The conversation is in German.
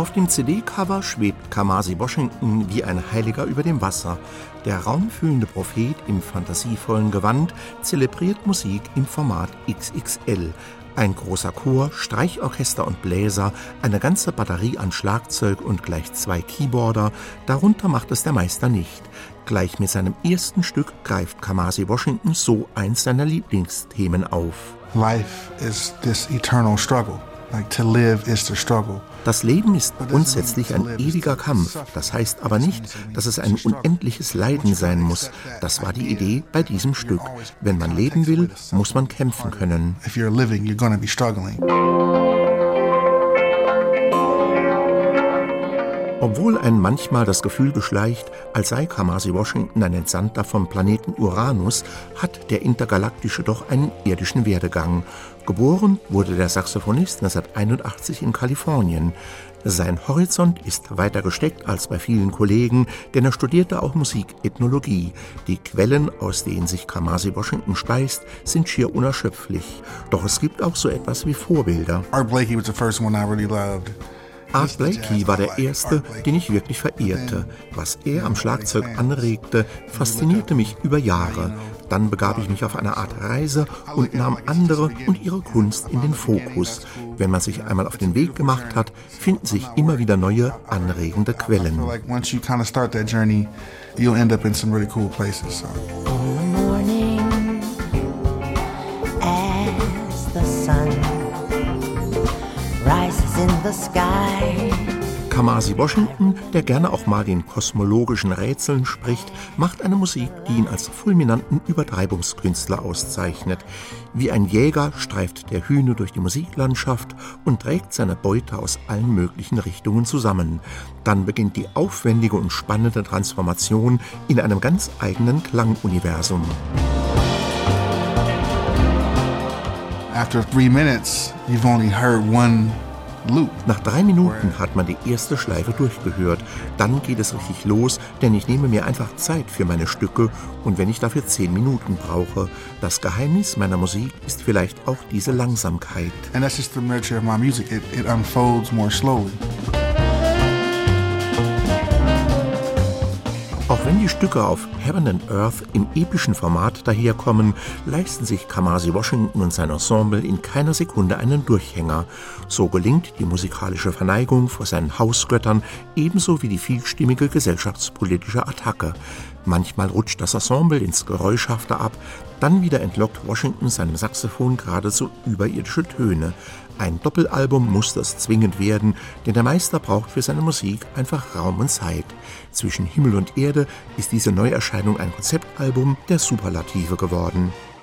Auf dem CD-Cover schwebt Kamasi Washington wie ein Heiliger über dem Wasser. Der raumfüllende Prophet im fantasievollen Gewand zelebriert Musik im Format XXL. Ein großer Chor, Streichorchester und Bläser, eine ganze Batterie an Schlagzeug und gleich 2 Keyboarder, darunter macht es der Meister nicht. Gleich mit seinem ersten Stück greift Kamasi Washington so eins seiner Lieblingsthemen auf. Life is this eternal struggle. Like to live is to struggle. Das Leben ist grundsätzlich ein ewiger Kampf. Das heißt aber nicht, dass es ein unendliches Leiden sein muss. Das war die Idee bei diesem Stück. Wenn man leben will, muss man kämpfen können. If you're living, you're gonna be struggling. Obwohl ein manchmal das Gefühl beschleicht, als sei Kamasi Washington ein Entsandter vom Planeten Uranus, hat der Intergalaktische doch einen irdischen Werdegang. Geboren wurde der Saxophonist 1981 in Kalifornien. Sein Horizont ist weiter gesteckt als bei vielen Kollegen, denn er studierte auch Musikethnologie. Die Quellen, aus denen sich Kamasi Washington speist, sind schier unerschöpflich. Doch es gibt auch so etwas wie Vorbilder. Art Blakey was the first one I really loved. Art Blakey war der erste, den ich wirklich verehrte. Was er am Schlagzeug anregte, faszinierte mich über Jahre. Dann begab ich mich auf eine Art Reise und nahm andere und ihre Kunst in den Fokus. Wenn man sich einmal auf den Weg gemacht hat, finden sich immer wieder neue, anregende Quellen. Once you kind of start that journey, you'll end up in some really cool places. In the sky. Kamasi Washington, der gerne auch mal den kosmologischen Rätseln spricht, macht eine Musik, die ihn als fulminanten Übertreibungskünstler auszeichnet. Wie ein Jäger streift der Hühne durch die Musiklandschaft und trägt seine Beute aus allen möglichen Richtungen zusammen. Dann beginnt die aufwendige und spannende Transformation in einem ganz eigenen Klanguniversum. After 3 minutes, you've only heard one loop. Nach 3 Minuten hat man die erste Schleife durchgehört. Dann geht es richtig los, denn ich nehme mir einfach Zeit für meine Stücke und wenn ich dafür 10 Minuten brauche. Das Geheimnis meiner Musik ist vielleicht auch diese Langsamkeit. And that's just the nature of my music. It unfolds more slowly. Auch wenn die Stücke auf Heaven and Earth im epischen Format daherkommen, leisten sich Kamasi Washington und sein Ensemble in keiner Sekunde einen Durchhänger. So gelingt die musikalische Verneigung vor seinen Hausgöttern ebenso wie die vielstimmige gesellschaftspolitische Attacke. Manchmal rutscht das Ensemble ins Geräuschhafte ab, dann wieder entlockt Washington seinem Saxophon geradezu überirdische Töne. Ein Doppelalbum muss das zwingend werden, denn der Meister braucht für seine Musik einfach Raum und Zeit. Zwischen Himmel und Erde ist diese Neuerscheinung ein Konzeptalbum der Superlative geworden.